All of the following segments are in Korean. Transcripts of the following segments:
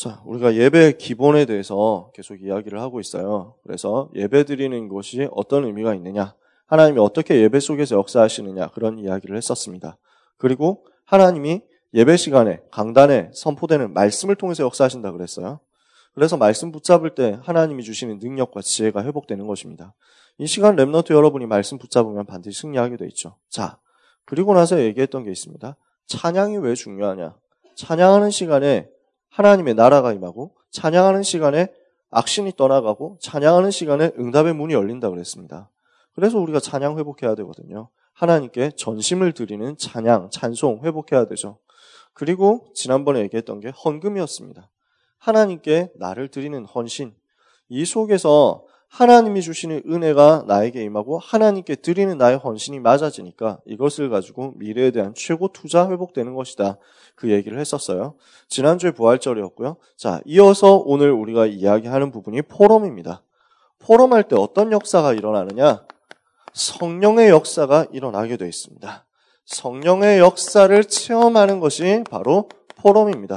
자, 우리가 예배 기본에 대해서 계속 이야기를 하고 있어요. 그래서 예배 드리는 것이 어떤 의미가 있느냐, 하나님이 어떻게 예배 속에서 역사하시느냐, 그런 이야기를 했었습니다. 그리고 하나님이 예배 시간에 강단에 선포되는 말씀을 통해서 역사하신다 그랬어요. 그래서 말씀 붙잡을 때 하나님이 주시는 능력과 지혜가 회복되는 것입니다. 이 시간 렘넌트 여러분이 말씀 붙잡으면 반드시 승리하게 돼 있죠. 자, 그리고 나서 얘기했던 게 있습니다. 찬양이 왜 중요하냐? 찬양하는 시간에 하나님의 나라가 임하고, 찬양하는 시간에 악신이 떠나가고, 찬양하는 시간에 응답의 문이 열린다 그랬습니다. 그래서 우리가 찬양 회복해야 되거든요. 하나님께 전심을 드리는 찬양, 찬송 회복해야 되죠. 그리고 지난번에 얘기했던 게 헌금이었습니다. 하나님께 나를 드리는 헌신, 이 속에서 하나님이 주시는 은혜가 나에게 임하고 하나님께 드리는 나의 헌신이 맞아지니까 이것을 가지고 미래에 대한 최고 투자 회복되는 것이다. 그 얘기를 했었어요. 지난주에 부활절이었고요. 자, 이어서 오늘 우리가 이야기하는 부분이 포럼입니다. 포럼할 때 어떤 역사가 일어나느냐? 성령의 역사가 일어나게 되어 있습니다. 성령의 역사를 체험하는 것이 바로 포럼입니다.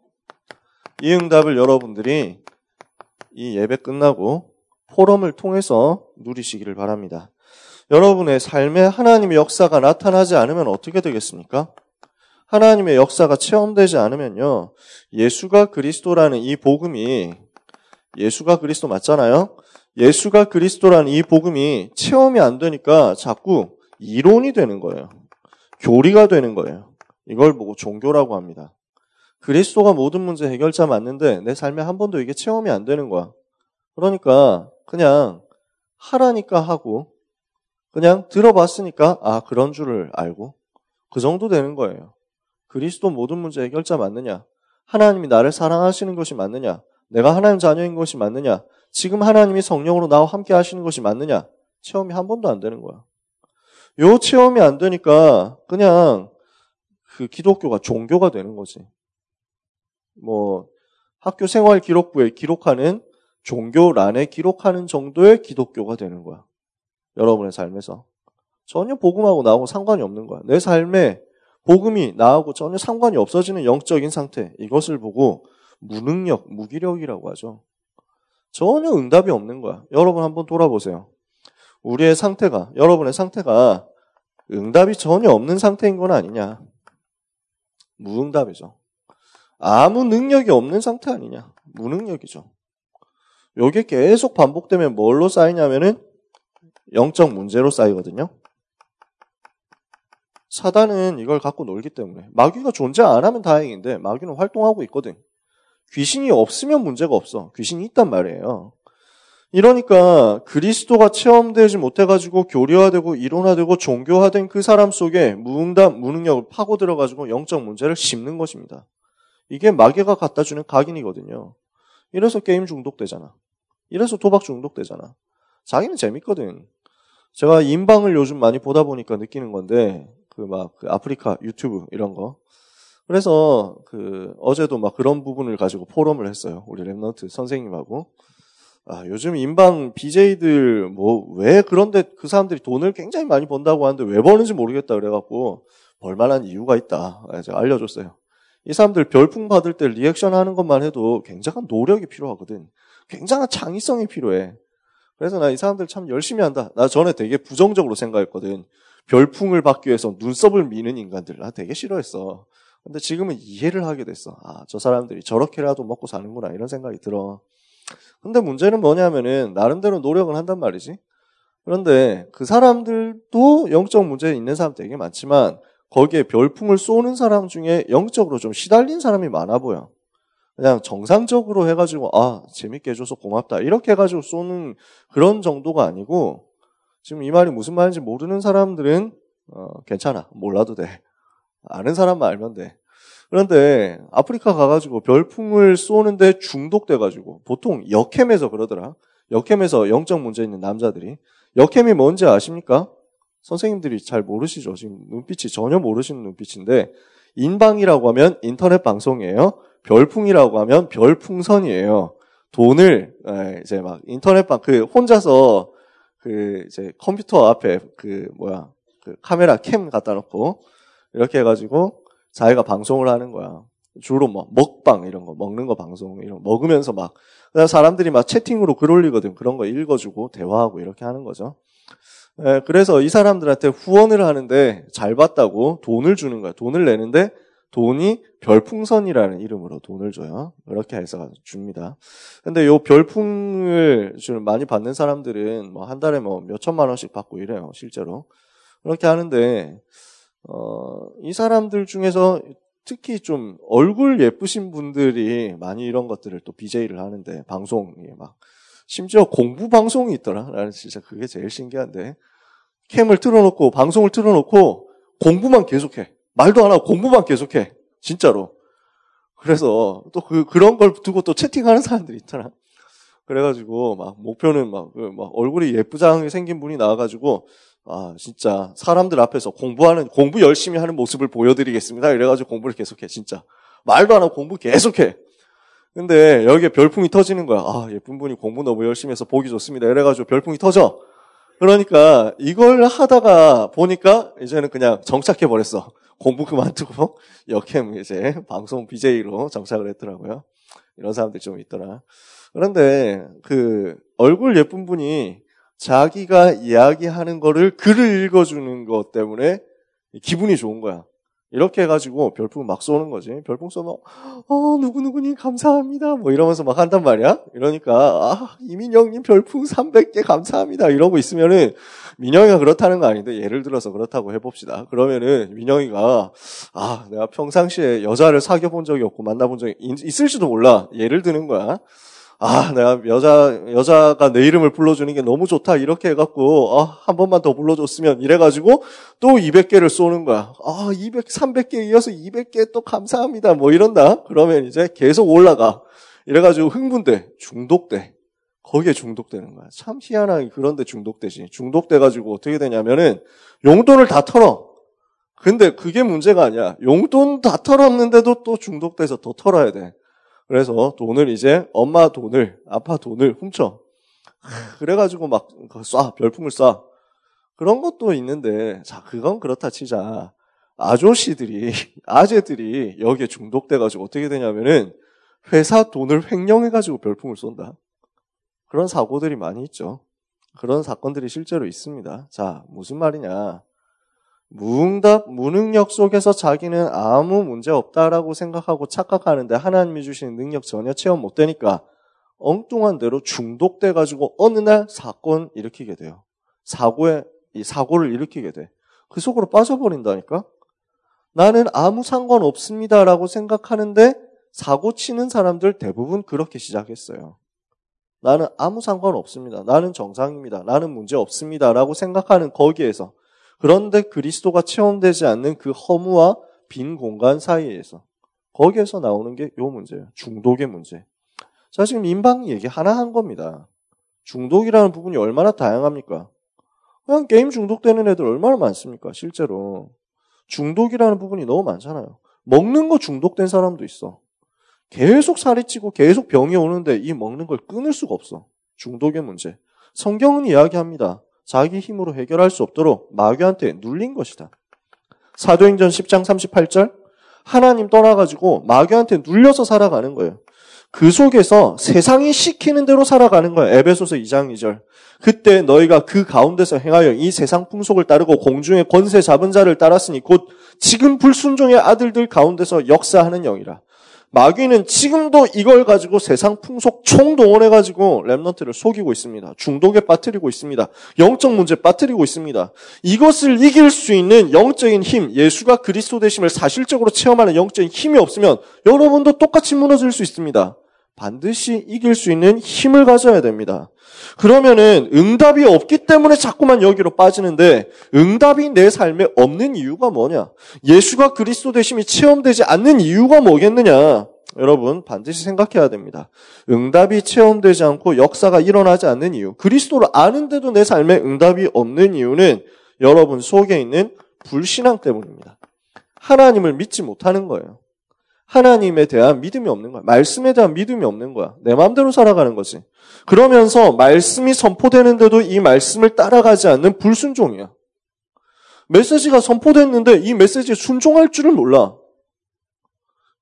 이 응답을 여러분들이 이 예배 끝나고 포럼을 통해서 누리시기를 바랍니다. 여러분의 삶에 하나님의 역사가 나타나지 않으면 어떻게 되겠습니까? 하나님의 역사가 체험되지 않으면요, 예수가 그리스도라는 이 복음이, 예수가 그리스도 맞잖아요? 예수가 그리스도라는 이 복음이 체험이 안 되니까 자꾸 이론이 되는 거예요. 교리가 되는 거예요. 이걸 보고 종교라고 합니다. 그리스도가 모든 문제 해결자 맞는데 내 삶에 한 번도 이게 체험이 안 되는 거야. 그러니까 그냥 하라니까 하고, 그냥 들어봤으니까 아, 그런 줄을 알고, 그 정도 되는 거예요. 그리스도 모든 문제 해결자 맞느냐? 하나님이 나를 사랑하시는 것이 맞느냐? 내가 하나님 자녀인 것이 맞느냐? 지금 하나님이 성령으로 나와 함께 하시는 것이 맞느냐? 체험이 한 번도 안 되는 거야. 요 체험이 안 되니까 그냥 그 기독교가 종교가 되는 거지. 뭐 학교 생활 기록부에 기록하는, 종교란에 기록하는 정도의 기독교가 되는 거야. 여러분의 삶에서. 전혀 복음하고 나하고 상관이 없는 거야. 내 삶에 복음이 나하고 전혀 상관이 없어지는 영적인 상태, 이것을 보고 무능력, 무기력이라고 하죠. 전혀 응답이 없는 거야. 여러분 한번 돌아보세요. 우리의 상태가, 여러분의 상태가 응답이 전혀 없는 상태인 건 아니냐? 무응답이죠. 아무 능력이 없는 상태 아니냐? 무능력이죠. 이게 계속 반복되면 뭘로 쌓이냐면은 영적 문제로 쌓이거든요. 사단은 이걸 갖고 놀기 때문에. 마귀가 존재 안 하면 다행인데 마귀는 활동하고 있거든. 귀신이 없으면 문제가 없어. 귀신이 있단 말이에요. 이러니까 그리스도가 체험되지 못해가지고 교리화되고 이론화되고 종교화된 그 사람 속에 무응답, 무능력을 파고 들어가지고 영적 문제를 심는 것입니다. 이게 마귀가 갖다 주는 각인이거든요. 이래서 게임 중독되잖아. 이래서 도박 중독되잖아. 자기는 재밌거든. 제가 인방을 요즘 많이 보다 보니까 느끼는 건데, 그 아프리카 유튜브 이런 거. 그래서 어제도 그런 부분을 가지고 포럼을 했어요. 우리 렘넌트 선생님하고. 아, 요즘 인방 BJ들 왜 그런데 그 사람들이 돈을 굉장히 많이 번다고 하는데 왜 버는지 모르겠다 그래갖고 벌만한 이유가 있다. 제가 알려줬어요. 이 사람들 별풍 받을 때 리액션 하는 것만 해도 굉장한 노력이 필요하거든. 굉장한 창의성이 필요해. 그래서 나 이 사람들 참 열심히 한다. 나 전에 되게 부정적으로 생각했거든. 별풍을 받기 위해서 눈썹을 미는 인간들 나 되게 싫어했어. 근데 지금은 이해를 하게 됐어. 아, 저 사람들이 저렇게라도 먹고 사는구나 이런 생각이 들어. 근데 문제는 뭐냐면은 나름대로 노력을 한단 말이지. 그런데 그 사람들도 영적 문제 있는 사람 되게 많지만 거기에 별풍을 쏘는 사람 중에 영적으로 좀 시달린 사람이 많아 보여. 그냥 정상적으로 해가지고 아, 재밌게 해줘서 고맙다 이렇게 해가지고 쏘는 그런 정도가 아니고, 지금 이 말이 무슨 말인지 모르는 사람들은 괜찮아, 몰라도 돼. 아는 사람만 알면 돼. 그런데 아프리카 가가지고 별풍을 쏘는데 중독돼가지고, 보통 역캠에서 그러더라. 역캠에서 영적 문제 있는 남자들이. 역캠이 뭔지 아십니까? 선생님들이 잘 모르시죠. 지금 눈빛이 전혀 모르시는 눈빛인데, 인방이라고 하면 인터넷 방송이에요. 별풍이라고 하면 별풍선이에요. 돈을 이제 인터넷방 혼자서 이제 컴퓨터 앞에 카메라 캠 갖다 놓고 이렇게 해가지고 자기가 방송을 하는 거야. 주로 뭐 먹방 이런 거, 먹는 거 방송 이런 거 먹으면서 막 그다음 사람들이 막 채팅으로 글 올리거든. 그런 거 읽어주고 대화하고 이렇게 하는 거죠. 그래서 이 사람들한테 후원을 하는데 잘 받다고 돈을 주는 거야. 돈을 내는데 돈이 별풍선이라는 이름으로 돈을 줘요. 그렇게 해서 줍니다. 근데 요 별풍을 많이 받는 사람들은 뭐 한 달에 뭐 몇 천만 원씩 받고 이래요. 실제로. 그렇게 하는데 이 사람들 중에서 특히 좀 얼굴 예쁘신 분들이 많이 이런 것들을 또 BJ를 하는데 방송에 막 심지어 공부 방송이 있더라. 나는 진짜 그게 제일 신기한데 캠을 틀어놓고 방송을 틀어놓고 공부만 계속해. 말도 안 하고 공부만 계속해. 진짜로. 그래서 또 그런 걸 두고 또 채팅하는 사람들이 있더라. 그래가지고 막 목표는 막 얼굴이 예쁘장하게 생긴 분이 나와가지고 진짜 사람들 앞에서 공부 열심히 하는 모습을 보여드리겠습니다. 이래가지고 공부를 계속해. 진짜 말도 안 하고 공부 계속해. 근데 여기에 별풍이 터지는 거야. 예쁜 분이 공부 너무 열심히 해서 보기 좋습니다. 이래가지고 별풍이 터져. 그러니까 이걸 하다가 보니까 이제는 그냥 정착해버렸어. 공부 그만두고 역캠 이제 방송 BJ로 정착을 했더라고요. 이런 사람들이 좀 있더라. 그런데 그 얼굴 예쁜 분이 자기가 이야기하는 거를 글을 읽어주는 것 때문에 기분이 좋은 거야. 이렇게 해가지고 별풍을 막 쏘는 거지. 별풍 쏘면 누구누구님 감사합니다 뭐 이러면서 막 한단 말이야. 이러니까 이민영님 별풍 300개 감사합니다 이러고 있으면은 민영이가 그렇다는 거 아닌데 예를 들어서 그렇다고 해봅시다. 그러면은 민영이가 내가 평상시에 여자를 사귀어본 적이 없고 만나본 적이 있을지도 몰라. 예를 드는 거야. 내가 여자가 내 이름을 불러주는 게 너무 좋다. 이렇게 해갖고, 한 번만 더 불러줬으면 이래가지고 또 200개를 쏘는 거야. 300개 이어서 200개 또 감사합니다. 뭐 이런다. 그러면 이제 계속 올라가. 이래가지고 흥분돼. 중독돼. 거기에 중독되는 거야. 참 희한하게 그런데 중독되지. 중독돼가지고 어떻게 되냐면은 용돈을 다 털어. 근데 그게 문제가 아니야. 용돈 다 털었는데도 또 중독돼서 더 털어야 돼. 그래서 돈을 이제 엄마 돈을 아빠 돈을 훔쳐. 그래가지고 막 별풍을 쏴. 그런 것도 있는데 그건 그렇다 치자. 아재들이 여기에 중독돼가지고 어떻게 되냐면은 회사 돈을 횡령해가지고 별풍을 쏜다. 그런 사고들이 많이 있죠. 그런 사건들이 실제로 있습니다. 자, 무슨 말이냐. 무응답, 무능력 속에서 자기는 아무 문제 없다라고 생각하고 착각하는데 하나님이 주시는 능력 전혀 체험 못 되니까 엉뚱한 대로 중독돼가지고 어느 날 사건 일으키게 돼요. 사고를 일으키게 돼. 그 속으로 빠져버린다니까? 나는 아무 상관없습니다라고 생각하는데 사고 치는 사람들 대부분 그렇게 시작했어요. 나는 아무 상관없습니다. 나는 정상입니다. 나는 문제 없습니다라고 생각하는 거기에서 그런데 그리스도가 체험되지 않는 그 허무와 빈 공간 사이에서 거기에서 나오는 게 요 문제예요. 중독의 문제. 자, 지금 인방 얘기 하나 한 겁니다. 중독이라는 부분이 얼마나 다양합니까? 그냥 게임 중독되는 애들 얼마나 많습니까? 실제로. 중독이라는 부분이 너무 많잖아요. 먹는 거 중독된 사람도 있어. 계속 살이 찌고 계속 병이 오는데 이 먹는 걸 끊을 수가 없어. 중독의 문제. 성경은 이야기합니다. 자기 힘으로 해결할 수 없도록 마귀한테 눌린 것이다. 사도행전 10장 38절 하나님 떠나가지고 마귀한테 눌려서 살아가는 거예요. 그 속에서 세상이 시키는 대로 살아가는 거예요. 에베소서 2장 2절. 그때 너희가 그 가운데서 행하여 이 세상 풍속을 따르고 공중의 권세 잡은 자를 따랐으니 곧 지금 불순종의 아들들 가운데서 역사하는 영이라. 마귀는 지금도 이걸 가지고 세상 풍속 총동원해가지고 랩넌트를 속이고 있습니다. 중독에 빠뜨리고 있습니다. 영적 문제 빠뜨리고 있습니다. 이것을 이길 수 있는 영적인 힘, 예수가 그리스도 되심을 사실적으로 체험하는 영적인 힘이 없으면 여러분도 똑같이 무너질 수 있습니다. 반드시 이길 수 있는 힘을 가져야 됩니다. 그러면은 응답이 없기 때문에 자꾸만 여기로 빠지는데 응답이 내 삶에 없는 이유가 뭐냐? 예수가 그리스도 되심이 체험되지 않는 이유가 뭐겠느냐? 여러분 반드시 생각해야 됩니다. 응답이 체험되지 않고 역사가 일어나지 않는 이유, 그리스도를 아는데도 내 삶에 응답이 없는 이유는 여러분 속에 있는 불신앙 때문입니다. 하나님을 믿지 못하는 거예요. 하나님에 대한 믿음이 없는 거야. 말씀에 대한 믿음이 없는 거야. 내 마음대로 살아가는 거지. 그러면서 말씀이 선포되는데도 이 말씀을 따라가지 않는 불순종이야. 메시지가 선포됐는데 이 메시지에 순종할 줄을 몰라.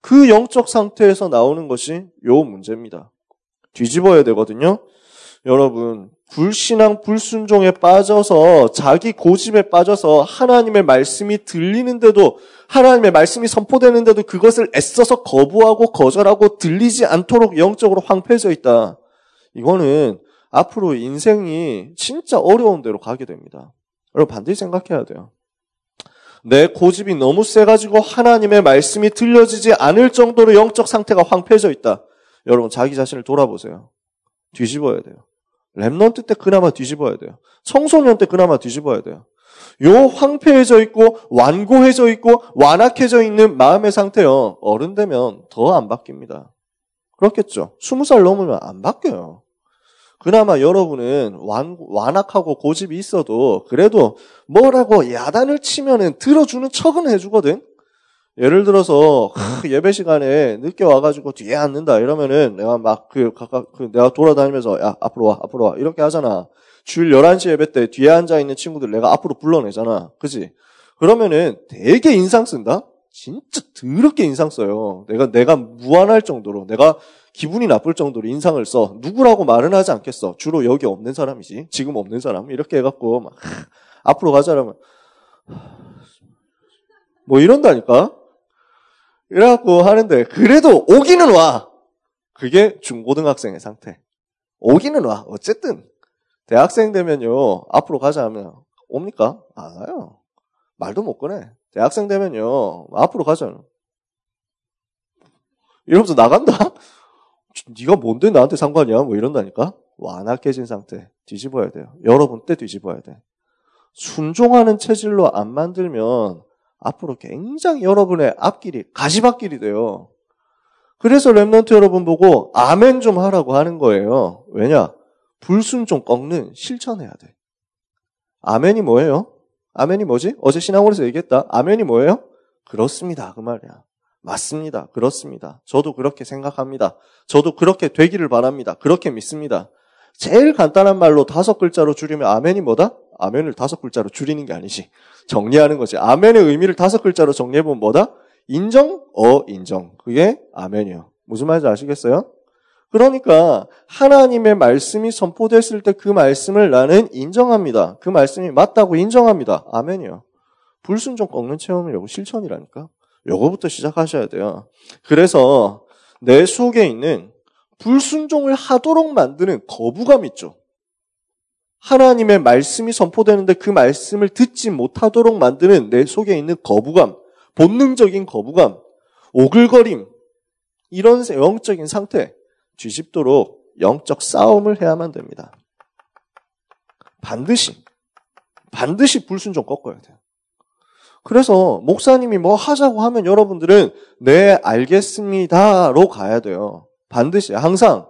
그 영적 상태에서 나오는 것이 요 문제입니다. 뒤집어야 되거든요. 여러분, 불신앙, 불순종에 빠져서 자기 고집에 빠져서 하나님의 말씀이 들리는데도 하나님의 말씀이 선포되는데도 그것을 애써서 거부하고 거절하고 들리지 않도록 영적으로 황폐해져 있다. 이거는 앞으로 인생이 진짜 어려운 데로 가게 됩니다. 여러분 반드시 생각해야 돼요. 내 고집이 너무 세가지고 하나님의 말씀이 들려지지 않을 정도로 영적 상태가 황폐해져 있다. 여러분 자기 자신을 돌아보세요. 뒤집어야 돼요. 렘넌트 때 그나마 뒤집어야 돼요. 청소년 때 그나마 뒤집어야 돼요. 요 황폐해져 있고 완고해져 있고 완악해져 있는 마음의 상태요. 어른 되면 더 안 바뀝니다. 그렇겠죠. 20살 넘으면 안 바뀌어요. 그나마 여러분은 완악하고 고집이 있어도 그래도 뭐라고 야단을 치면은 들어주는 척은 해주거든. 예를 들어서 예배 시간에 늦게 와가지고 뒤에 앉는다 이러면은 내가 막 내가 돌아다니면서 야 앞으로 와 이렇게 하잖아. 주일 11시 예배 때 뒤에 앉아 있는 친구들 내가 앞으로 불러내잖아. 그지? 그러면은 되게 인상 쓴다. 진짜 더럽게 인상 써요. 내가 무안할 정도로 내가 기분이 나쁠 정도로 인상을 써. 누구라고 말은 하지 않겠어. 주로 여기 없는 사람이지. 지금 없는 사람 이렇게 해갖고 막 앞으로 가자라면 뭐 이런다니까. 이래갖고 하는데 그래도 오기는 와. 그게 중고등학생의 상태. 오기는 와. 어쨌든 대학생 되면요. 앞으로 가자 하면 옵니까? 안 와요. 말도 못 꺼내. 대학생 되면요. 앞으로 가자. 이러면서 나간다? 네가 뭔데 나한테 상관이야? 뭐 이런다니까? 완악해진 상태. 뒤집어야 돼요. 여러분 때 뒤집어야 돼. 순종하는 체질로 안 만들면 앞으로 굉장히 여러분의 앞길이 가시밭길이 돼요. 그래서 렘넌트 여러분 보고 아멘 좀 하라고 하는 거예요. 왜냐? 불순종 꺾는 실천해야 돼. 아멘이 뭐예요? 아멘이 뭐지? 어제 신앙원에서 얘기했다. 아멘이 뭐예요? 그렇습니다. 그 말이야. 맞습니다. 그렇습니다. 저도 그렇게 생각합니다. 저도 그렇게 되기를 바랍니다. 그렇게 믿습니다. 제일 간단한 말로 5글자로 줄이면 아멘이 뭐다? 아멘을 5글자로 줄이는 게 아니지. 정리하는 거지. 아멘의 의미를 5글자로 정리해보면 뭐다? 인정? 인정. 그게 아멘이요. 무슨 말인지 아시겠어요? 그러니까 하나님의 말씀이 선포됐을 때 그 말씀을 나는 인정합니다. 그 말씀이 맞다고 인정합니다. 아멘이요. 불순종 꺾는 체험이라고 실천이라니까. 요거부터 시작하셔야 돼요. 그래서 내 속에 있는 불순종을 하도록 만드는 거부감 있죠. 하나님의 말씀이 선포되는데 그 말씀을 듣지 못하도록 만드는 내 속에 있는 거부감, 본능적인 거부감, 오글거림, 이런 영적인 상태 뒤집도록 영적 싸움을 해야만 됩니다. 반드시 불순종 꺾어야 돼요. 그래서 목사님이 뭐 하자고 하면 여러분들은 네 알겠습니다로 가야 돼요. 반드시 항상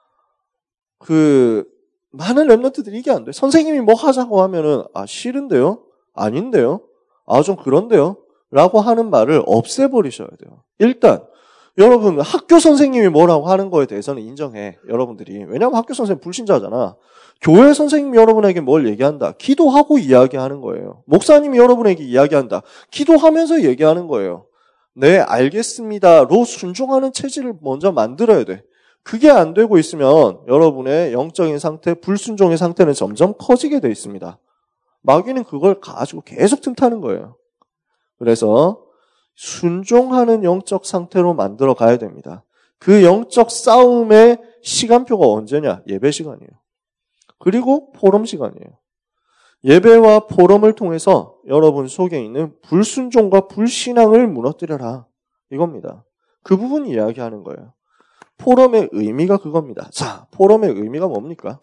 많은 렘넌트들이 이게 안 돼. 선생님이 뭐 하자고 하면은 싫은데요? 아닌데요? 좀 그런데요? 라고 하는 말을 없애버리셔야 돼요. 일단 여러분 학교 선생님이 뭐라고 하는 거에 대해서는 인정해. 여러분들이. 왜냐하면 학교 선생님 불신자잖아. 교회 선생님이 여러분에게 뭘 얘기한다. 기도하고 이야기하는 거예요. 목사님이 여러분에게 이야기한다. 기도하면서 얘기하는 거예요. 네, 알겠습니다로 순종하는 체질을 먼저 만들어야 돼. 그게 안 되고 있으면 여러분의 영적인 상태, 불순종의 상태는 점점 커지게 돼 있습니다. 마귀는 그걸 가지고 계속 틈타는 거예요. 그래서 순종하는 영적 상태로 만들어 가야 됩니다. 그 영적 싸움의 시간표가 언제냐? 예배 시간이에요. 그리고 포럼 시간이에요. 예배와 포럼을 통해서 여러분 속에 있는 불순종과 불신앙을 무너뜨려라. 이겁니다. 그 부분 이야기하는 거예요. 포럼의 의미가 그겁니다. 자, 포럼의 의미가 뭡니까?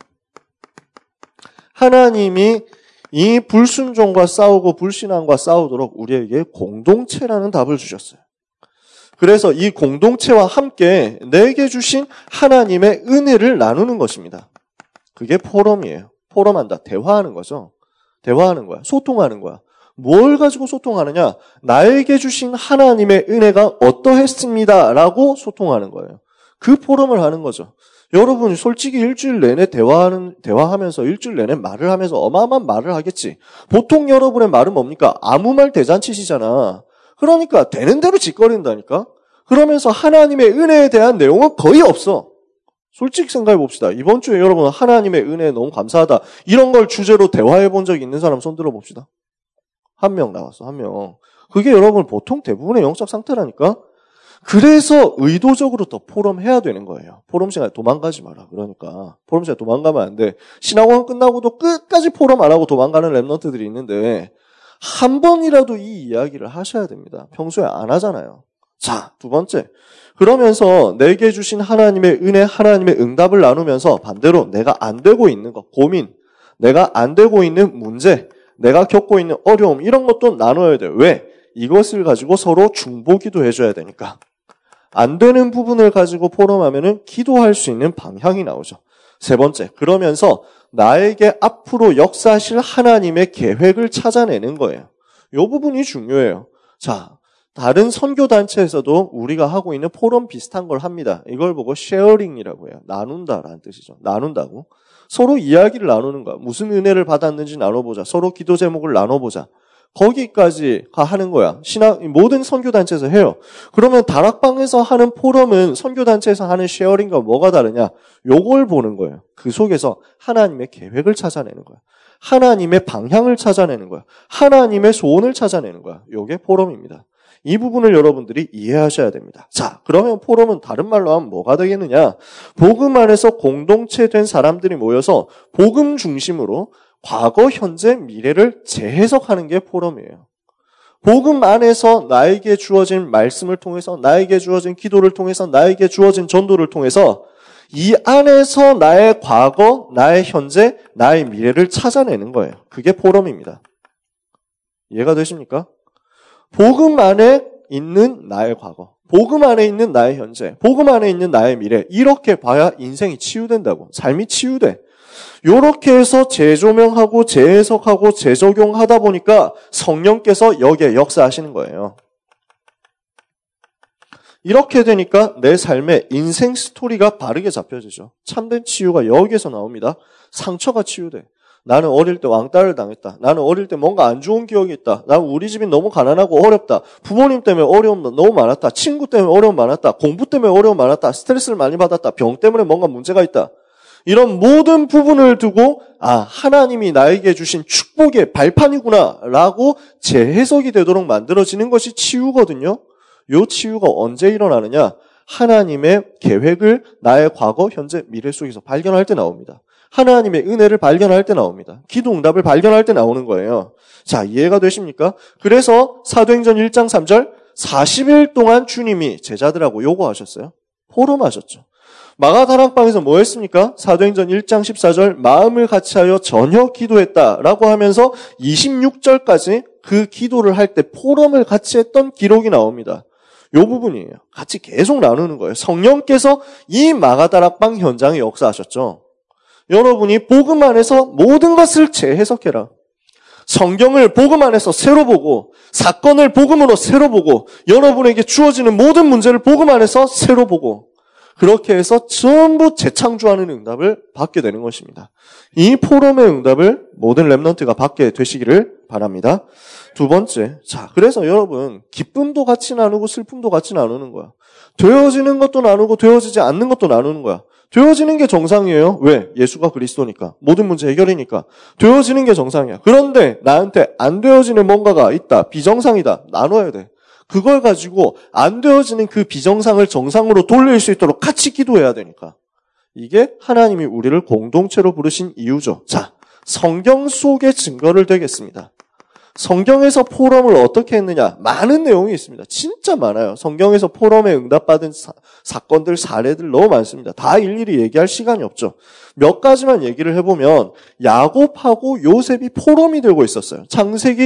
하나님이 이 불순종과 싸우고 불신앙과 싸우도록 우리에게 공동체라는 답을 주셨어요. 그래서 이 공동체와 함께 내게 주신 하나님의 은혜를 나누는 것입니다. 그게 포럼이에요. 포럼한다. 대화하는 거죠. 대화하는 거야. 소통하는 거야. 뭘 가지고 소통하느냐? 나에게 주신 하나님의 은혜가 어떠했습니다. 라고 소통하는 거예요. 그 포럼을 하는 거죠. 여러분 솔직히 일주일 내내 대화하면서 일주일 내내 말을 하면서 어마어마한 말을 하겠지. 보통 여러분의 말은 뭡니까? 아무 말 대잔치시잖아. 그러니까 되는 대로 짓거린다니까. 그러면서 하나님의 은혜에 대한 내용은 거의 없어. 솔직히 생각해 봅시다. 이번 주에 여러분 하나님의 은혜 너무 감사하다. 이런 걸 주제로 대화해 본 적이 있는 사람 손 들어 봅시다. 한 명 나왔어, 한 명. 그게 여러분 보통 대부분의 영적 상태라니까. 그래서 의도적으로 더 포럼해야 되는 거예요. 포럼 시간에 도망가지 마라. 그러니까 포럼 시간에 도망가면 안 돼. 신학원 끝나고도 끝까지 포럼 안 하고 도망가는 랩런트들이 있는데 한 번이라도 이 이야기를 하셔야 됩니다. 평소에 안 하잖아요. 자, 두 번째. 그러면서 내게 주신 하나님의 은혜, 하나님의 응답을 나누면서 반대로 내가 안 되고 있는 것, 고민, 내가 안 되고 있는 문제, 내가 겪고 있는 어려움 이런 것도 나눠야 돼요. 왜? 이것을 가지고 서로 중보기도 해줘야 되니까. 안 되는 부분을 가지고 포럼하면은 기도할 수 있는 방향이 나오죠. 세 번째, 그러면서 나에게 앞으로 역사하실 하나님의 계획을 찾아내는 거예요. 이 부분이 중요해요. 자, 다른 선교단체에서도 우리가 하고 있는 포럼 비슷한 걸 합니다. 이걸 보고 쉐어링이라고 해요. 나눈다라는 뜻이죠. 나눈다고. 서로 이야기를 나누는 거야. 무슨 은혜를 받았는지 나눠보자. 서로 기도 제목을 나눠보자. 거기까지 하는 거야. 모든 선교단체에서 해요. 그러면 다락방에서 하는 포럼은 선교단체에서 하는 쉐어링과 뭐가 다르냐? 요걸 보는 거예요. 그 속에서 하나님의 계획을 찾아내는 거야. 하나님의 방향을 찾아내는 거야. 하나님의 소원을 찾아내는 거야. 요게 포럼입니다. 이 부분을 여러분들이 이해하셔야 됩니다. 자, 그러면 포럼은 다른 말로 하면 뭐가 되겠느냐? 복음 안에서 공동체 된 사람들이 모여서 복음 중심으로 과거, 현재, 미래를 재해석하는 게 포럼이에요. 복음 안에서 나에게 주어진 말씀을 통해서, 나에게 주어진 기도를 통해서, 나에게 주어진 전도를 통해서 이 안에서 나의 과거, 나의 현재, 나의 미래를 찾아내는 거예요. 그게 포럼입니다. 이해가 되십니까? 복음 안에 있는 나의 과거, 복음 안에 있는 나의 현재, 복음 안에 있는 나의 미래, 이렇게 봐야 인생이 치유된다고. 삶이 치유돼. 요렇게 해서 재조명하고 재해석하고 재적용하다 보니까 성령께서 여기에 역사하시는 거예요. 이렇게 되니까 내 삶의 인생 스토리가 바르게 잡혀지죠. 참된 치유가 여기에서 나옵니다. 상처가 치유돼. 나는 어릴 때 왕따를 당했다. 나는 어릴 때 뭔가 안 좋은 기억이 있다. 나는 우리 집이 너무 가난하고 어렵다. 부모님 때문에 어려움 너무 많았다. 친구 때문에 어려움 많았다. 공부 때문에 어려움 많았다. 스트레스를 많이 받았다. 병 때문에 뭔가 문제가 있다. 이런 모든 부분을 두고 하나님이 나에게 주신 축복의 발판이구나 라고 재해석이 되도록 만들어지는 것이 치유거든요. 이 치유가 언제 일어나느냐? 하나님의 계획을 나의 과거, 현재, 미래 속에서 발견할 때 나옵니다. 하나님의 은혜를 발견할 때 나옵니다. 기도 응답을 발견할 때 나오는 거예요. 자, 이해가 되십니까? 그래서 사도행전 1장 3절 40일 동안 주님이 제자들하고 요구하셨어요. 포럼하셨죠. 마가다락방에서 뭐 했습니까? 사도행전 1장 14절 마음을 같이하여 전혀 기도했다라고 하면서 26절까지 그 기도를 할 때 포럼을 같이 했던 기록이 나옵니다. 요 부분이에요. 같이 계속 나누는 거예요. 성령께서 이 마가다락방 현장에 역사하셨죠. 여러분이 복음 안에서 모든 것을 재해석해라. 성경을 복음 안에서 새로 보고 사건을 복음으로 새로 보고 여러분에게 주어지는 모든 문제를 복음 안에서 새로 보고 그렇게 해서 전부 재창조하는 응답을 받게 되는 것입니다. 이 포럼의 응답을 모든 랩런트가 받게 되시기를 바랍니다. 두 번째, 자, 그래서 여러분 기쁨도 같이 나누고 슬픔도 같이 나누는 거야. 되어지는 것도 나누고 되어지지 않는 것도 나누는 거야. 되어지는 게 정상이에요. 왜? 예수가 그리스도니까. 모든 문제 해결이니까. 되어지는 게 정상이야. 그런데 나한테 안 되어지는 뭔가가 있다. 비정상이다. 나눠야 돼. 그걸 가지고 안 되어지는 그 비정상을 정상으로 돌릴 수 있도록 같이 기도해야 되니까. 이게 하나님이 우리를 공동체로 부르신 이유죠. 자, 성경 속의 증거를 대겠습니다. 성경에서 포럼을 어떻게 했느냐? 많은 내용이 있습니다. 진짜 많아요. 성경에서 포럼에 응답받은 사건들, 사례들 너무 많습니다. 다 일일이 얘기할 시간이 없죠. 몇 가지만 얘기를 해보면 야곱하고 요셉이 포럼이 되고 있었어요. 창세기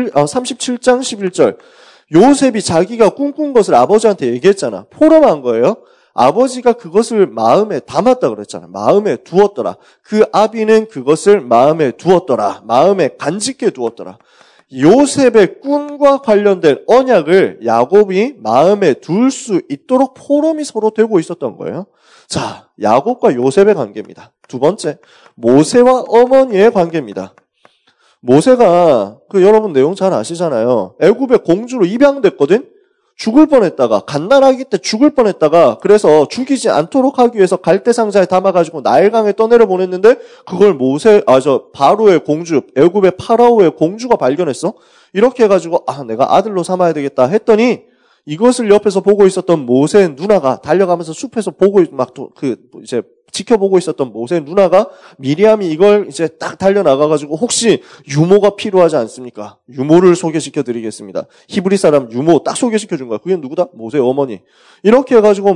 37장 11절. 요셉이 자기가 꿈꾼 것을 아버지한테 얘기했잖아. 포럼한 거예요. 아버지가 그것을 마음에 담았다 그랬잖아. 마음에 두었더라. 그 아비는 그것을 마음에 두었더라. 마음에 간직해 두었더라. 요셉의 꿈과 관련된 언약을 야곱이 마음에 둘 수 있도록 포럼이 서로 되고 있었던 거예요. 자, 야곱과 요셉의 관계입니다. 두 번째, 모세와 어머니의 관계입니다. 모세가 여러분 내용 잘 아시잖아요. 애굽의 공주로 입양됐거든. 죽을 뻔했다가 갓난아기 때 죽을 뻔했다가 그래서 죽이지 않도록 하기 위해서 갈대 상자에 담아가지고 나일강에 떠내려 보냈는데 그걸 바로의 공주 애굽의 파라오의 공주가 발견했어. 이렇게 해가지고 내가 아들로 삼아야 되겠다 했더니 이것을 옆에서 보고 있었던 모세의 누나가 달려가면서 숲에서 이제 지켜보고 있었던 모세의 누나가 미리암이 이걸 이제 딱 달려나가가지고 혹시 유모가 필요하지 않습니까? 유모를 소개시켜 드리겠습니다. 히브리 사람 유모 딱 소개시켜 준 거야. 그게 누구다? 모세의 어머니. 이렇게 해가지고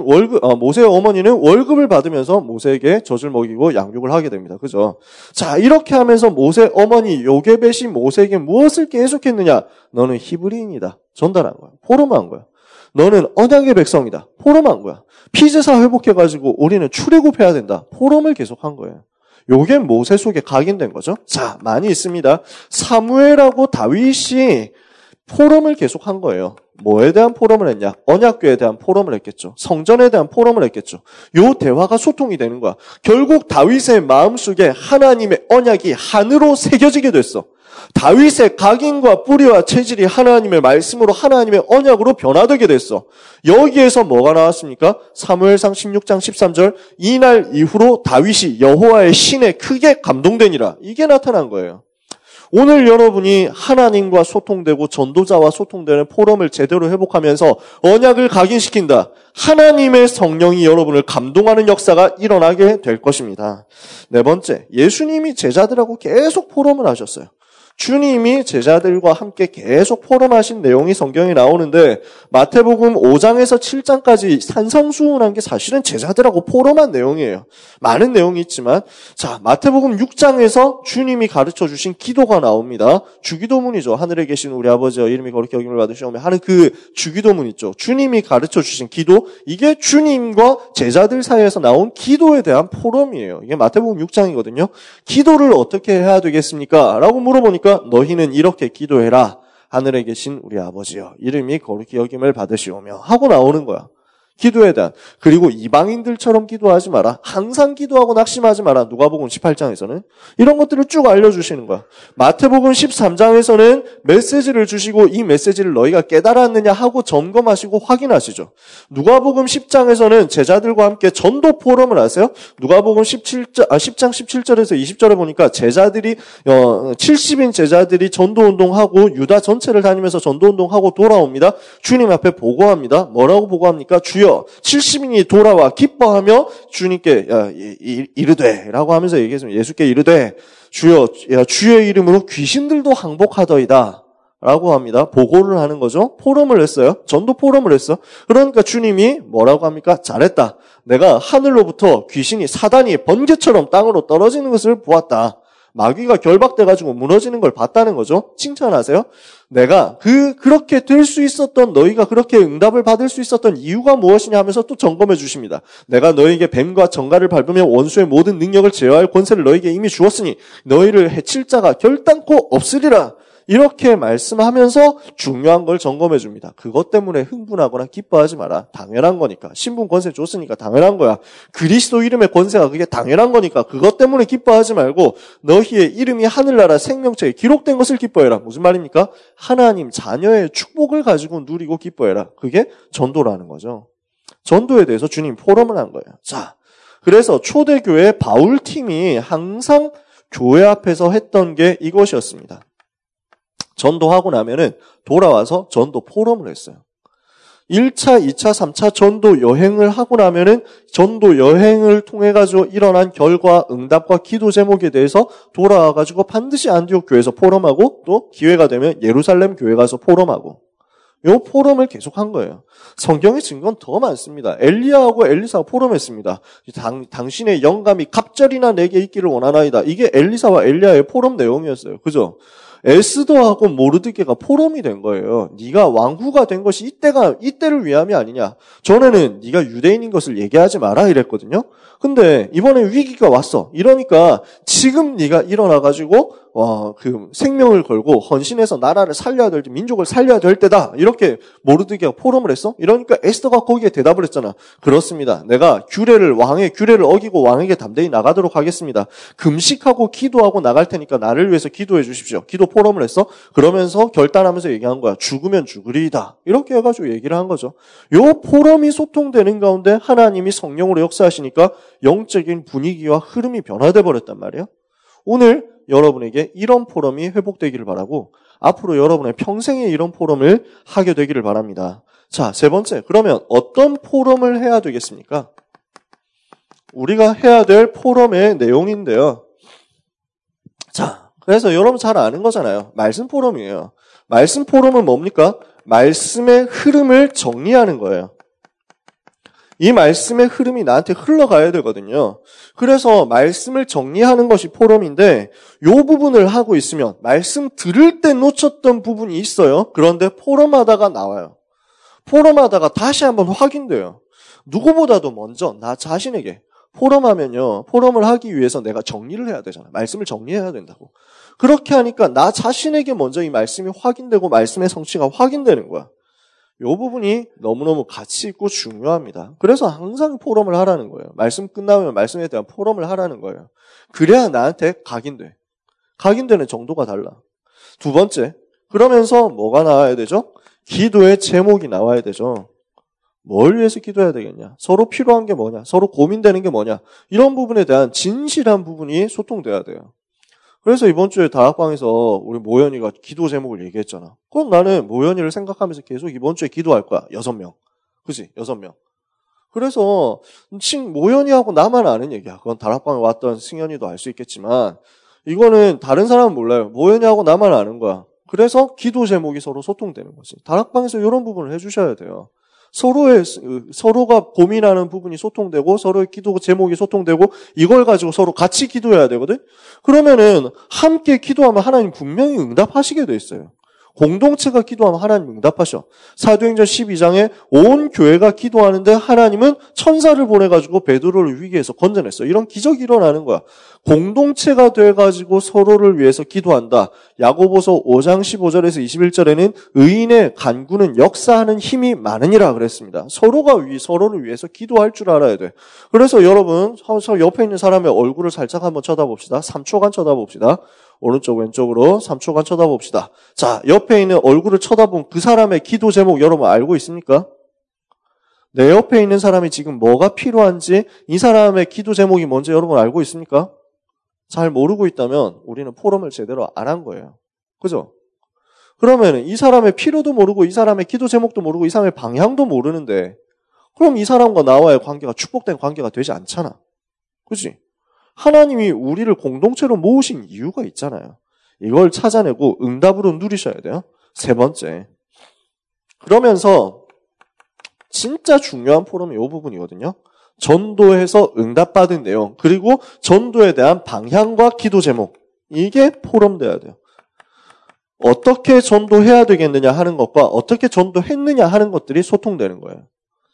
모세의 어머니는 월급을 받으면서 모세에게 젖을 먹이고 양육을 하게 됩니다. 그죠? 자, 이렇게 하면서 모세 어머니 요게벳이 모세에게 무엇을 계속했느냐? 너는 히브리인이다. 전달한 거야. 포럼한 거야. 너는 언약의 백성이다. 포럼한 거야. 피제사 회복해가지고 우리는 출애굽해야 된다. 포럼을 계속한 거예요. 요게 모세 속에 각인된 거죠. 자, 많이 있습니다. 사무엘하고 다윗이 포럼을 계속한 거예요. 뭐에 대한 포럼을 했냐? 언약궤에 대한 포럼을 했겠죠. 성전에 대한 포럼을 했겠죠. 요 대화가 소통이 되는 거야. 결국 다윗의 마음속에 하나님의 언약이 한으로 새겨지게 됐어. 다윗의 각인과 뿌리와 체질이 하나님의 말씀으로 하나님의 언약으로 변화되게 됐어. 여기에서 뭐가 나왔습니까? 사무엘상 16장 13절 이날 이후로 다윗이 여호와의 신에 크게 감동되니라. 이게 나타난 거예요. 오늘 여러분이 하나님과 소통되고 전도자와 소통되는 포럼을 제대로 회복하면서 언약을 각인시킨다. 하나님의 성령이 여러분을 감동하는 역사가 일어나게 될 것입니다. 네 번째, 예수님이 제자들하고 계속 포럼을 하셨어요. 주님이 제자들과 함께 계속 포럼하신 내용이 성경에 나오는데 마태복음 5장에서 7장까지 산상수훈한 게 사실은 제자들하고 포럼한 내용이에요. 많은 내용이 있지만 자, 마태복음 6장에서 주님이 가르쳐 주신 기도가 나옵니다. 주기도문이죠. 하늘에 계신 우리 아버지여 이름이 거룩히 여김을 받으시오며 하는 그 주기도문 있죠. 주님이 가르쳐 주신 기도, 이게 주님과 제자들 사이에서 나온 기도에 대한 포럼이에요. 이게 마태복음 6장이거든요. 기도를 어떻게 해야 되겠습니까? 라고 물어보니까 너희는 이렇게 기도해라. 하늘에 계신 우리 아버지여 이름이 거룩히 여김을 받으시오며 하고 나오는 거야. 기도에 대한. 그리고 이방인들처럼 기도하지 마라. 항상 기도하고 낙심하지 마라. 누가복음 18장에서는 이런 것들을 쭉 알려주시는 거야. 마태복음 13장에서는 메시지를 주시고 이 메시지를 너희가 깨달았느냐 하고 점검하시고 확인하시죠. 누가복음 10장에서는 제자들과 함께 전도 포럼을 하세요. 누가복음 10장 17절에서 20절에 보니까 제자들이 70인 제자들이 전도운동하고 유다 전체를 다니면서 전도운동하고 돌아옵니다. 주님 앞에 보고합니다. 뭐라고 보고합니까? 주여 70인이 돌아와 기뻐하며 주님께 이르되 라고 하면서 얘기했습니다. 예수께 이르되 주여 주의 이름으로 귀신들도 항복하더이다 라고 합니다. 보고를 하는 거죠. 포럼을 했어요. 전도 포럼을 했어. 그러니까 주님이 뭐라고 합니까? 잘했다. 내가 하늘로부터 귀신이 사단이 번개처럼 땅으로 떨어지는 것을 보았다. 마귀가 결박돼가지고 무너지는 걸 봤다는 거죠. 칭찬하세요. 내가 그렇게 될 수 있었던, 너희가 그렇게 응답을 받을 수 있었던 이유가 무엇이냐 하면서 또 점검해 주십니다. 내가 너희에게 뱀과 정갈을 밟으며 원수의 모든 능력을 제어할 권세를 너희에게 이미 주었으니 너희를 해칠 자가 결단코 없으리라. 이렇게 말씀하면서 중요한 걸 점검해 줍니다. 그것 때문에 흥분하거나 기뻐하지 마라. 당연한 거니까. 신분 권세 줬으니까 당연한 거야. 그리스도 이름의 권세가 그게 당연한 거니까 그것 때문에 기뻐하지 말고 너희의 이름이 하늘나라 생명책에 기록된 것을 기뻐해라. 무슨 말입니까? 하나님 자녀의 축복을 가지고 누리고 기뻐해라. 그게 전도라는 거죠. 전도에 대해서 주님 포럼을 한 거예요. 자, 그래서 초대교회 바울팀이 항상 교회 앞에서 했던 게 이것이었습니다. 전도하고 나면은 돌아와서 전도 포럼을 했어요. 1차, 2차, 3차 전도 여행을 하고 나면은 전도 여행을 통해 가지고 일어난 결과, 응답과 기도 제목에 대해서 돌아와 가지고 반드시 안디옥 교회에서 포럼하고 또 기회가 되면 예루살렘 교회 가서 포럼하고 요 포럼을 계속한 거예요. 성경의 증거는 더 많습니다. 엘리야하고 엘리사가 포럼했습니다. 당신의 영감이 갑절이나 내게 있기를 원하나이다. 이게 엘리사와 엘리야의 포럼 내용이었어요. 그죠? 에스더하고 모르드게가 포럼이 된 거예요. 네가 왕후가 된 것이 이때를 위함이 아니냐. 전에는 네가 유대인인 것을 얘기하지 마라 이랬거든요. 근데 이번에 위기가 왔어. 이러니까 지금 네가 일어나가지고 그 생명을 걸고 헌신해서 나라를 살려야 될 때, 민족을 살려야 될 때다. 이렇게 모르드게가 포럼을 했어? 이러니까 에스더가 거기에 대답을 했잖아. 그렇습니다. 내가 왕의 규례를 어기고 왕에게 담대히 나가도록 하겠습니다. 금식하고 기도하고 나갈 테니까 나를 위해서 기도해 주십시오. 기도 포럼을 했어? 그러면서 결단하면서 얘기한 거야. 죽으면 죽으리이다. 이렇게 해가지고 얘기를 한 거죠. 요 포럼이 소통되는 가운데 하나님이 성령으로 역사하시니까 영적인 분위기와 흐름이 변화돼 버렸단 말이에요. 오늘 여러분에게 이런 포럼이 회복되기를 바라고 앞으로 여러분의 평생에 이런 포럼을 하게 되기를 바랍니다. 자, 세 번째. 그러면 어떤 포럼을 해야 되겠습니까? 우리가 해야 될 포럼의 내용인데요. 자, 그래서 여러분 잘 아는 거잖아요. 말씀 포럼이에요. 말씀 포럼은 뭡니까? 말씀의 흐름을 정리하는 거예요. 이 말씀의 흐름이 나한테 흘러가야 되거든요. 그래서 말씀을 정리하는 것이 포럼인데 이 부분을 하고 있으면 말씀 들을 때 놓쳤던 부분이 있어요. 그런데 포럼하다가 나와요. 포럼하다가 다시 한번 확인돼요. 누구보다도 먼저 나 자신에게 포럼하면요. 포럼을 하기 위해서 내가 정리를 해야 되잖아요. 말씀을 정리해야 된다고. 그렇게 하니까 나 자신에게 먼저 이 말씀이 확인되고 말씀의 성취가 확인되는 거야. 이 부분이 너무너무 가치 있고 중요합니다. 그래서 항상 포럼을 하라는 거예요. 말씀 끝나면 말씀에 대한 포럼을 하라는 거예요. 그래야 나한테 각인돼. 각인되는 정도가 달라. 두 번째, 그러면서 뭐가 나와야 되죠? 기도의 제목이 나와야 되죠. 뭘 위해서 기도해야 되겠냐? 서로 필요한 게 뭐냐? 서로 고민되는 게 뭐냐? 이런 부분에 대한 진실한 부분이 소통돼야 돼요. 그래서 이번 주에 다락방에서 우리 모연이가 기도 제목을 얘기했잖아. 그럼 나는 모연이를 생각하면서 계속 이번 주에 기도할 거야. 6명. 그치? 6명. 그래서 모연이하고 나만 아는 얘기야. 그건 다락방에 왔던 승현이도 알 수 있겠지만 이거는 다른 사람은 몰라요. 모연이하고 나만 아는 거야. 그래서 기도 제목이 서로 소통되는 거지. 다락방에서 이런 부분을 해주셔야 돼요. 서로가 고민하는 부분이 소통되고 서로의 기도 제목이 소통되고 이걸 가지고 서로 같이 기도해야 되거든. 그러면은 함께 기도하면 하나님 분명히 응답하시게 돼 있어요. 공동체가 기도하면 하나님 응답하셔. 사도행전 12장에 온 교회가 기도하는데 하나님은 천사를 보내가지고 베드로를 위기에서 건져냈어. 이런 기적이 일어나는 거야. 공동체가 돼가지고 서로를 위해서 기도한다. 야고보서 5장 15절에서 21절에는 의인의 간구는 역사하는 힘이 많으니라 그랬습니다. 서로를 위해서 기도할 줄 알아야 돼. 그래서 여러분 옆에 있는 사람의 얼굴을 살짝 한번 쳐다봅시다. 3초간 쳐다봅시다. 오른쪽 왼쪽으로 3초간 쳐다봅시다. 자, 옆에 있는 얼굴을 쳐다본 그 사람의 기도 제목 여러분 알고 있습니까? 내 옆에 있는 사람이 지금 뭐가 필요한지 이 사람의 기도 제목이 뭔지 여러분 알고 있습니까? 잘 모르고 있다면 우리는 포럼을 제대로 안 한 거예요. 그죠? 그러면 이 사람의 필요도 모르고 이 사람의 기도 제목도 모르고 이 사람의 방향도 모르는데 그럼 이 사람과 나와의 관계가 축복된 관계가 되지 않잖아. 그치? 하나님이 우리를 공동체로 모으신 이유가 있잖아요. 이걸 찾아내고 응답으로 누리셔야 돼요. 세 번째. 그러면서 진짜 중요한 포럼이 이 부분이거든요. 전도해서 응답받은 내용, 그리고 전도에 대한 방향과 기도 제목. 이게 포럼돼야 돼요. 어떻게 전도해야 되겠느냐 하는 것과 어떻게 전도했느냐 하는 것들이 소통되는 거예요.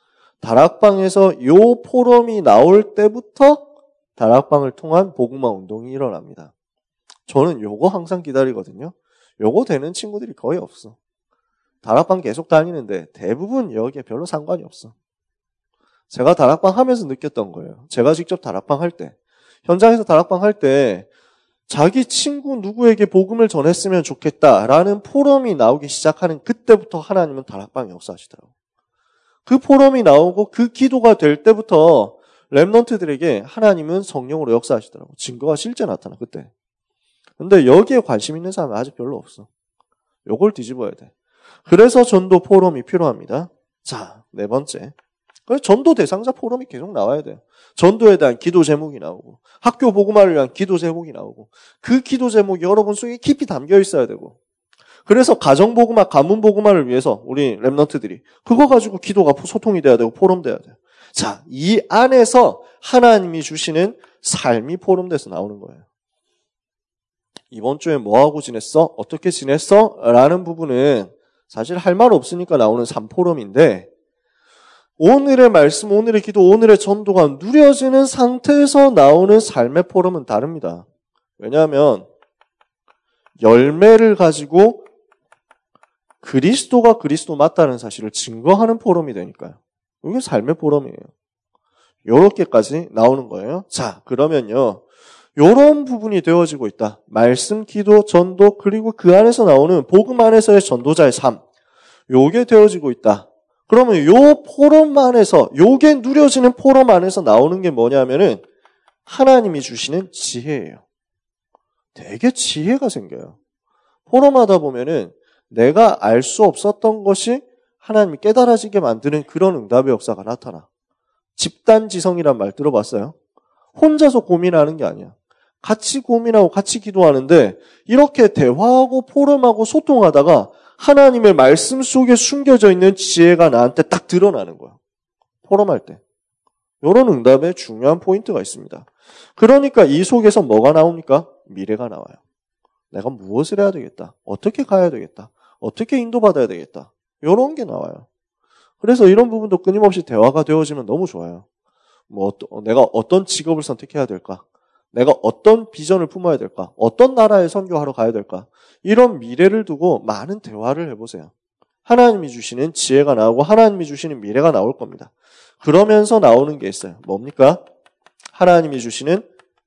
다락방에서 이 포럼이 나올 때부터 다락방을 통한 복음화 운동이 일어납니다. 저는 요거 항상 기다리거든요. 요거 되는 친구들이 거의 없어. 다락방 계속 다니는데 대부분 여기에 별로 상관이 없어. 제가 다락방 하면서 느꼈던 거예요. 제가 직접 다락방 할 때, 현장에서 다락방 할 때 자기 친구 누구에게 복음을 전했으면 좋겠다라는 포럼이 나오기 시작하는 그때부터 하나님은 다락방에 역사하시더라고요. 그 포럼이 나오고 그 기도가 될 때부터 렘넌트들에게 하나님은 성령으로 역사하시더라고요. 증거가 실제 나타나 그때. 근데 여기에 관심 있는 사람은 아직 별로 없어. 요걸 뒤집어야 돼. 그래서 전도 포럼이 필요합니다. 자, 네 번째. 그래서 전도 대상자 포럼이 계속 나와야 돼요. 전도에 대한 기도 제목이 나오고 학교 복음화를 위한 기도 제목이 나오고 그 기도 제목이 여러분 속에 깊이 담겨 있어야 되고 그래서 가정 복음화, 가문 복음화를 위해서 우리 렘넌트들이 그거 가지고 기도가 소통이 돼야 되고 포럼 돼야 돼요. 자, 이 안에서 하나님이 주시는 삶이 포럼돼서 나오는 거예요. 이번 주에 뭐하고 지냈어? 어떻게 지냈어? 라는 부분은 사실 할 말 없으니까 나오는 3포럼인데 오늘의 말씀, 오늘의 기도, 오늘의 전도가 누려지는 상태에서 나오는 삶의 포럼은 다릅니다. 왜냐하면 열매를 가지고 그리스도가 그리스도 맞다는 사실을 증거하는 포럼이 되니까요. 이게 삶의 포럼이에요. 요렇게까지 나오는 거예요. 자, 그러면요. 요런 부분이 되어지고 있다. 말씀, 기도, 전도, 그리고 그 안에서 나오는 복음 안에서의 전도자의 삶. 요게 되어지고 있다. 그러면 요 포럼 안에서, 요게 누려지는 포럼 안에서 나오는 게 뭐냐면은 하나님이 주시는 지혜예요. 되게 지혜가 생겨요. 포럼하다 보면은 내가 알 수 없었던 것이 하나님이 깨달아지게 만드는 그런 응답의 역사가 나타나. 집단지성이란 말 들어봤어요? 혼자서 고민하는 게 아니야. 같이 고민하고 같이 기도하는데 이렇게 대화하고 포럼하고 소통하다가 하나님의 말씀 속에 숨겨져 있는 지혜가 나한테 딱 드러나는 거야. 포럼할 때. 이런 응답에 중요한 포인트가 있습니다. 그러니까 이 속에서 뭐가 나옵니까? 미래가 나와요. 내가 무엇을 해야 되겠다. 어떻게 가야 되겠다. 어떻게 인도받아야 되겠다. 이런 게 나와요. 그래서 이런 부분도 끊임없이 대화가 되어지면 너무 좋아요. 내가 어떤 직업을 선택해야 될까? 내가 어떤 비전을 품어야 될까? 어떤 나라에 선교하러 가야 될까? 이런 미래를 두고 많은 대화를 해보세요. 하나님이 주시는 지혜가 나오고 하나님이 주시는 미래가 나올 겁니다. 그러면서 나오는 게 있어요. 뭡니까? 하나님이 주시는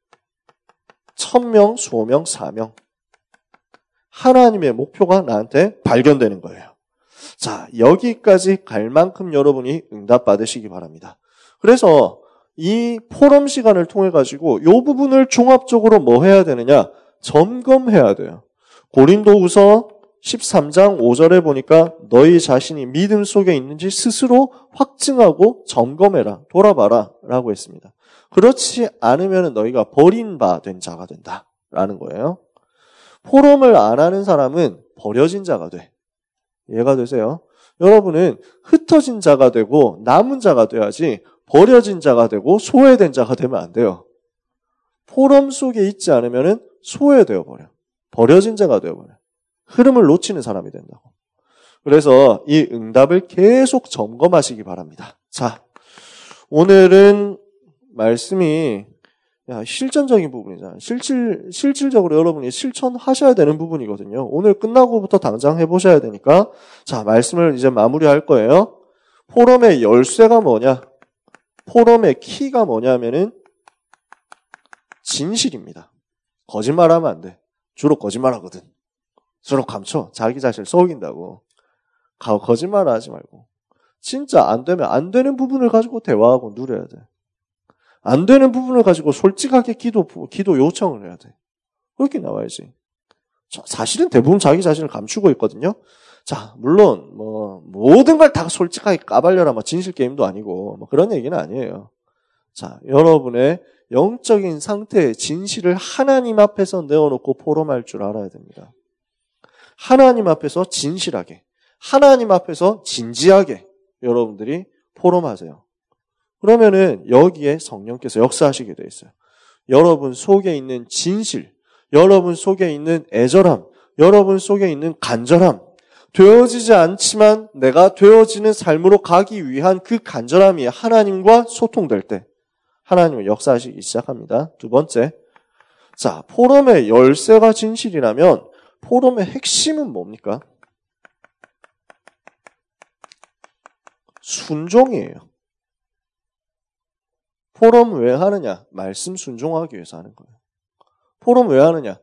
천명, 소명, 사명. 하나님의 목표가 나한테 발견되는 거예요. 자, 여기까지 갈 만큼 여러분이 응답받으시기 바랍니다. 그래서 이 포럼 시간을 통해 가지고 이 부분을 종합적으로 뭐 해야 되느냐? 점검해야 돼요. 고린도후서 13장 5절에 보니까 너희 자신이 믿음 속에 있는지 스스로 확증하고 점검해라, 돌아봐라 라고 했습니다. 그렇지 않으면 너희가 버린 바 된 자가 된다라는 거예요. 포럼을 안 하는 사람은 버려진 자가 돼. 이해가 되세요? 여러분은 흩어진 자가 되고 남은 자가 돼야지 버려진 자가 되고 소외된 자가 되면 안 돼요. 포럼 속에 있지 않으면 소외되어 버려. 버려진 자가 되어버려. 흐름을 놓치는 사람이 된다고. 그래서 이 응답을 계속 점검하시기 바랍니다. 자, 오늘은 말씀이 실전적인 부분이잖아요. 실질적으로 여러분이 실천하셔야 되는 부분이거든요. 오늘 끝나고부터 당장 해보셔야 되니까. 자, 말씀을 이제 마무리할 거예요. 포럼의 열쇠가 뭐냐? 포럼의 키가 뭐냐면은 진실입니다. 거짓말하면 안 돼. 주로 거짓말하거든. 주로 감춰. 자기 자신을 속인다고. 거짓말을 하지 말고. 진짜 안 되면 안 되는 부분을 가지고 대화하고 누려야 돼. 안 되는 부분을 가지고 솔직하게 기도 요청을 해야 돼. 그렇게 나와야지. 사실은 대부분 자기 자신을 감추고 있거든요. 자, 물론 모든 걸 다 솔직하게 까발려라 진실 게임도 아니고 그런 얘기는 아니에요. 자, 여러분의 영적인 상태의 진실을 하나님 앞에서 내어놓고 포럼할 줄 알아야 됩니다. 하나님 앞에서 진실하게, 하나님 앞에서 진지하게 여러분들이 포럼하세요. 그러면은 여기에 성령께서 역사하시게 돼 있어요. 여러분 속에 있는 진실, 여러분 속에 있는 애절함, 여러분 속에 있는 간절함, 되어지지 않지만 내가 되어지는 삶으로 가기 위한 그 간절함이 하나님과 소통될 때 하나님은 역사하시기 시작합니다. 두 번째, 자, 포럼의 열쇠가 진실이라면 포럼의 핵심은 뭡니까? 순종이에요. 포럼 왜 하느냐? 말씀 순종하기 위해서 하는 거예요. 포럼 왜 하느냐?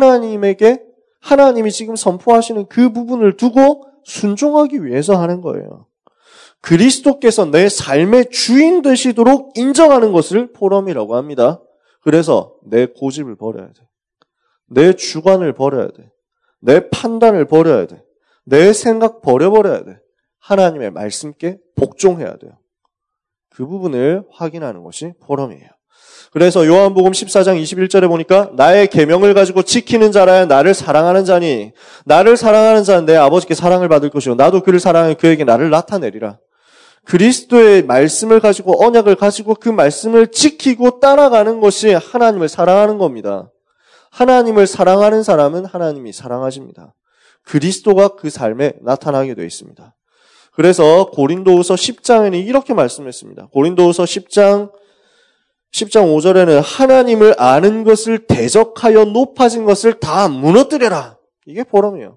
하나님이 지금 선포하시는 그 부분을 두고 순종하기 위해서 하는 거예요. 그리스도께서 내 삶의 주인 되시도록 인정하는 것을 포럼이라고 합니다. 그래서 내 고집을 버려야 돼. 내 주관을 버려야 돼. 내 판단을 버려야 돼. 내 생각 버려버려야 돼. 하나님의 말씀께 복종해야 돼요. 그 부분을 확인하는 것이 포럼이에요. 그래서 요한복음 14장 21절에 보니까 나의 계명을 가지고 지키는 자라야 나를 사랑하는 자니 나를 사랑하는 자는 내 아버지께 사랑을 받을 것이요 나도 그를 사랑하여 그에게 나를 나타내리라. 그리스도의 말씀을 가지고 언약을 가지고 그 말씀을 지키고 따라가는 것이 하나님을 사랑하는 겁니다. 하나님을 사랑하는 사람은 하나님이 사랑하십니다. 그리스도가 그 삶에 나타나게 되어 있습니다. 그래서 고린도후서 10장에는 이렇게 말씀했습니다. 고린도후서 10장 10장 5절에는 하나님을 아는 것을 대적하여 높아진 것을 다 무너뜨려라. 이게 포럼이에요.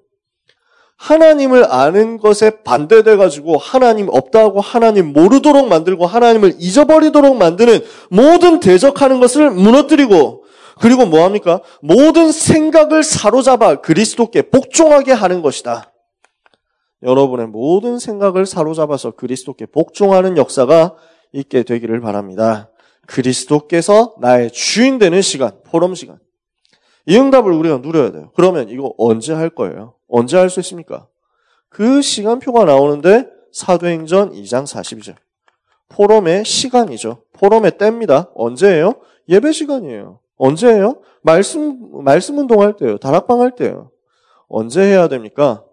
하나님을 아는 것에 반대돼가지고 하나님 없다고 하나님 모르도록 만들고 하나님을 잊어버리도록 만드는 모든 대적하는 것을 무너뜨리고, 그리고 뭐합니까? 모든 생각을 사로잡아 그리스도께 복종하게 하는 것이다. 여러분의 모든 생각을 사로잡아서 그리스도께 복종하는 역사가 있게 되기를 바랍니다. 그리스도께서 나의 주인 되는 시간, 포럼 시간. 이 응답을 우리가 누려야 돼요. 그러면 이거 언제 할 거예요? 언제 할 수 있습니까? 그 시간표가 나오는데 사도행전 2장 42절. 포럼의 시간이죠. 포럼의 때입니다. 언제예요? 예배 시간이에요. 언제예요? 말씀 운동할 때예요. 다락방 할 때예요. 언제 해야 됩니까?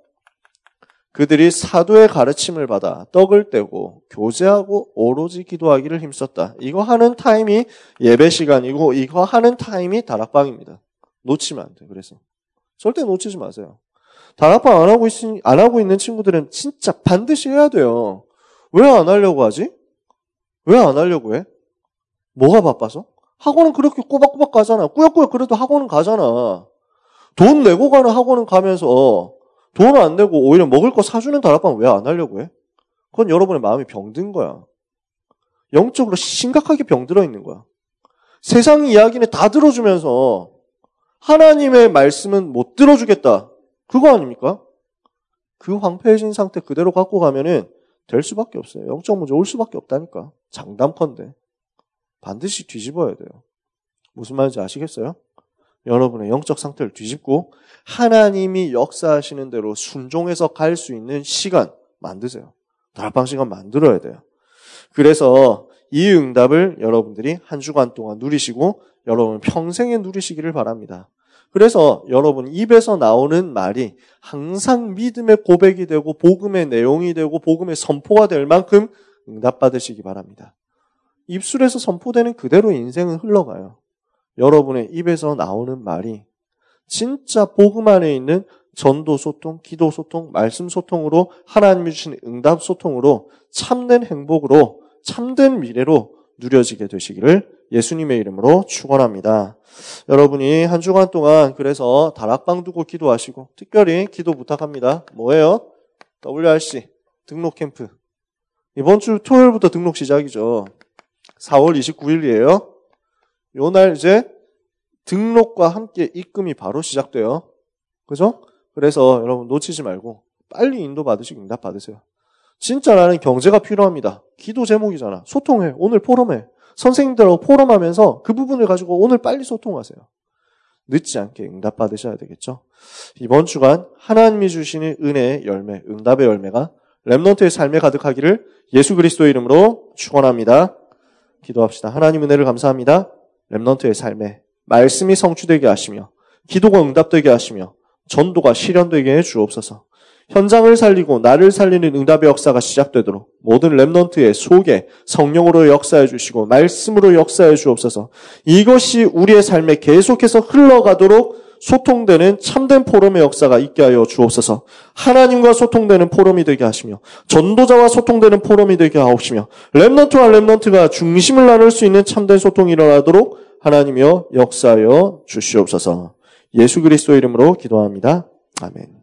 그들이 사도의 가르침을 받아 떡을 떼고 교제하고 오로지 기도하기를 힘썼다. 이거 하는 타임이 예배 시간이고 이거 하는 타임이 다락방입니다. 놓치면 안 돼요. 그래서 절대 놓치지 마세요. 다락방 안 하고 있는 친구들은 진짜 반드시 해야 돼요. 왜 안 하려고 하지? 왜 안 하려고 해? 뭐가 바빠서? 학원은 그렇게 꼬박꼬박 가잖아. 꾸역꾸역 그래도 학원은 가잖아. 돈 내고 가는 학원은 가면서 돈 안 내고 오히려 먹을 거 사주는 다락방 왜 안 하려고 해? 그건 여러분의 마음이 병든 거야. 영적으로 심각하게 병들어 있는 거야. 세상 이야기는 다 들어주면서 하나님의 말씀은 못 들어주겠다. 그거 아닙니까? 그 황폐해진 상태 그대로 갖고 가면은 될 수밖에 없어요. 영적 문제 올 수밖에 없다니까. 장담컨대. 반드시 뒤집어야 돼요. 무슨 말인지 아시겠어요? 여러분의 영적 상태를 뒤집고 하나님이 역사하시는 대로 순종해서 갈 수 있는 시간 만드세요. 다락방 시간 만들어야 돼요. 그래서 이 응답을 여러분들이 한 주간 동안 누리시고 여러분 평생에 누리시기를 바랍니다. 그래서 여러분 입에서 나오는 말이 항상 믿음의 고백이 되고 복음의 내용이 되고 복음의 선포가 될 만큼 응답받으시기 바랍니다. 입술에서 선포되는 그대로 인생은 흘러가요. 여러분의 입에서 나오는 말이 진짜 복음 안에 있는 전도 소통, 기도 소통, 말씀 소통으로 하나님이 주신 응답 소통으로 참된 행복으로 참된 미래로 누려지게 되시기를 예수님의 이름으로 축원합니다. 여러분이 한 주간 동안 그래서 다락방 두고 기도하시고 특별히 기도 부탁합니다. 뭐예요? WRC 등록 캠프. 이번 주 토요일부터 등록 시작이죠. 4월 29일이에요. 요 날 이제 등록과 함께 입금이 바로 시작돼요. 그죠? 그래서 여러분 놓치지 말고 빨리 인도 받으시고 응답 받으세요. 진짜 나는 경제가 필요합니다. 기도 제목이잖아. 소통해. 오늘 포럼해. 선생님들하고 포럼하면서 그 부분을 가지고 오늘 빨리 소통하세요. 늦지 않게 응답 받으셔야 되겠죠. 이번 주간 하나님이 주시는 은혜의 열매, 응답의 열매가 렘넌트의 삶에 가득하기를 예수 그리스도의 이름으로 축원합니다. 기도합시다. 하나님 은혜를 감사합니다. 렘넌트의 삶에 말씀이 성취되게 하시며 기도가 응답되게 하시며 전도가 실현되게 해 주옵소서. 현장을 살리고 나를 살리는 응답의 역사가 시작되도록 모든 렘넌트의 속에 성령으로 역사해 주시고 말씀으로 역사해 주옵소서. 이것이 우리의 삶에 계속해서 흘러가도록 소통되는 참된 포럼의 역사가 있게 하여 주옵소서. 하나님과 소통되는 포럼이 되게 하시며 전도자와 소통되는 포럼이 되게 하옵시며 렘넌트와 렘넌트가 중심을 나눌 수 있는 참된 소통이 일어나도록 하나님이여 역사하여 주시옵소서. 예수 그리스도 이름으로 기도합니다. 아멘.